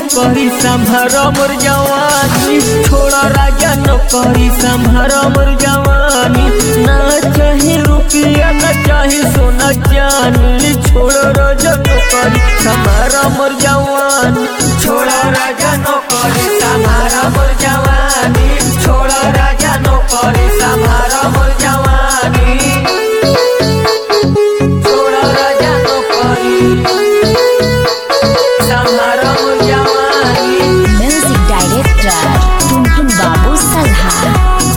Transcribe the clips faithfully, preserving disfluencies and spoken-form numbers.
नौकरी संभार मोर जवानी, छोड़ा राजा नौकरी संभार मोर जवानी। ना चाहे रुपया ना चाहे सोना चांदी, छोड़ा राजा नौकरी संभार मोर जवानी, छोड़ा राजा नौकरी संभार मोर जवानी, छोड़ा राजा नौकरी संभार मोर जवानी, छोड़ा राजा नौकरी संभार मोर जवानी। म्यूजिक डायरेक्टर टुनटुन बाबू सल्हा।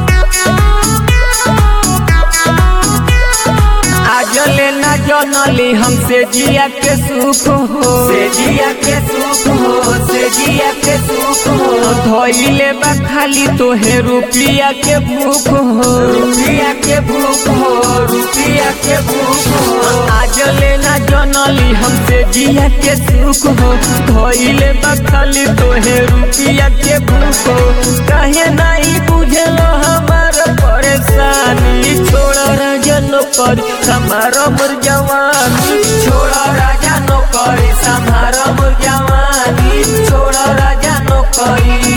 आज लेना जनली हमसे जिया के सुख हो, से जिया के सुख हो, से जिया के सुख हो। धोइले बा खाली तोहे रुपया के भूख हो, रुपया के भूख हो, रुपया के भूख हो। आज लेना जनली हमसे जिया के सुख हो, धोइले बा खाली तोहे रुपया के भूख हो। कहे नहीं बुझलो हमार परेशानी, छोड़ा राजा नौकरी संभार मोर जवानी, छोड़ा राजा नौकरी संभार मोर जवानी, छोड़ा राजा नौकरी,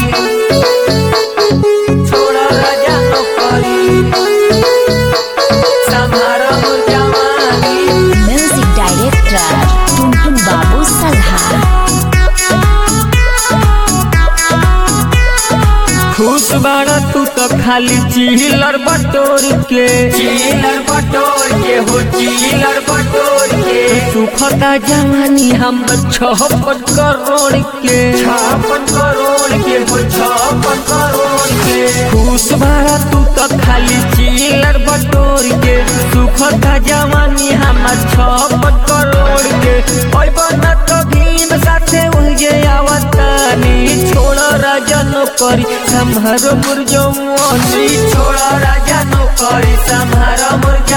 छोड़ा राजा नौकरी संभार मोर जवानी। म्यूजिक डायरेक्टर टुनटुन बाबू सल्हा। खुश बाड़ा तू तो खाली चिल्लर बटोर के, चिल्लर बटोर के हो, चिल्लर बटोर के। सुखता जवानी हम छप्पन करोड़ के, छप्पन करोड़ के हो, छप्पन करोड़ के। खुश बाड़ा तू तो खाली चिल्लर बटोर के, सुखता जवानी हम छप्पन करोड़ के। ओए बना तो भीम साथे उहे आवतानी, छोड़ा राजा नौकरी संभार मोर जवानी, छोड़ा राजा नौकरी संभार मोर